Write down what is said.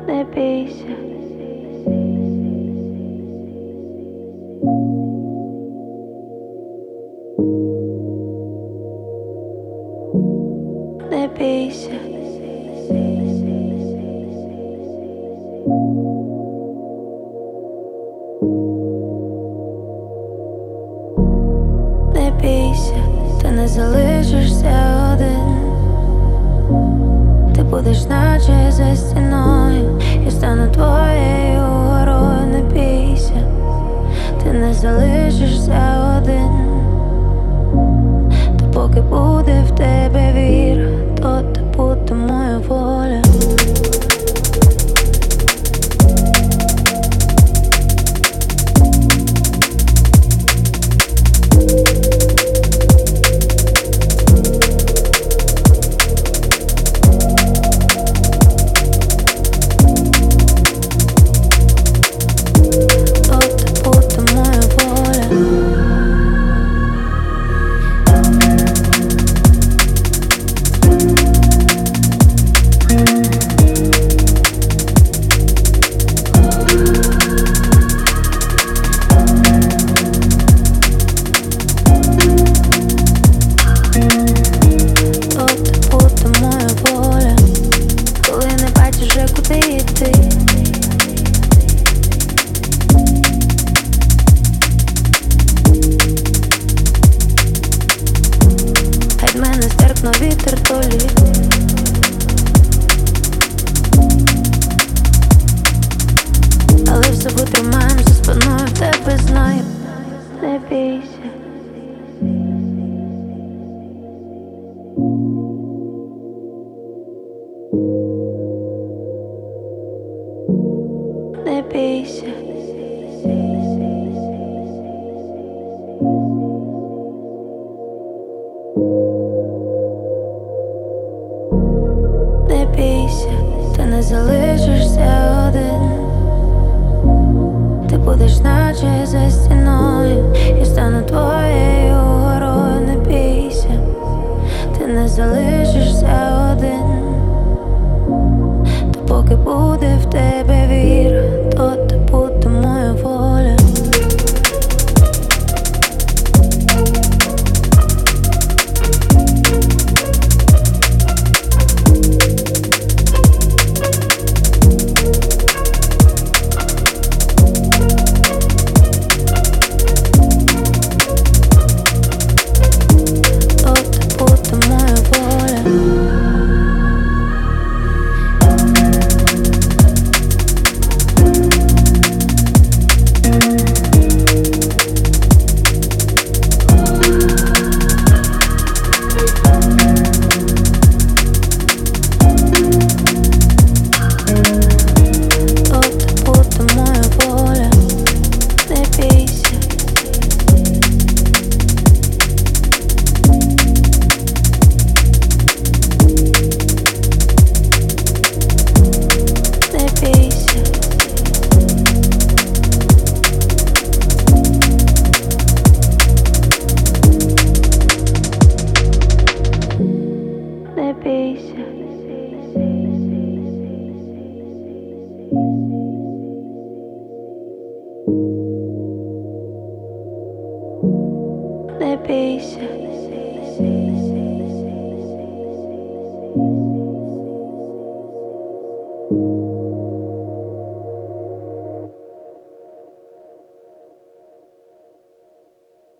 Не бійся, не бійся, не бійся, ти не залишишся один. Ти будеш наче за стіною, я стану твоєю горою. Не бійся, ти не залишишся один. То поки буде в тебе віра, то та буде моя воля. Від мене стерпно вітер толі. Але все витримаєм за спиною в тебе, знаю. Не бійся, не бійся, не бійся, ти не залишишся один. Ти будеш наче за стіною, я стану твоєю горою. Не бійся, ти не залишишся один. То поки буде в тебе віра, то та буде моя воля. Не бійся, не бійся, не бійся.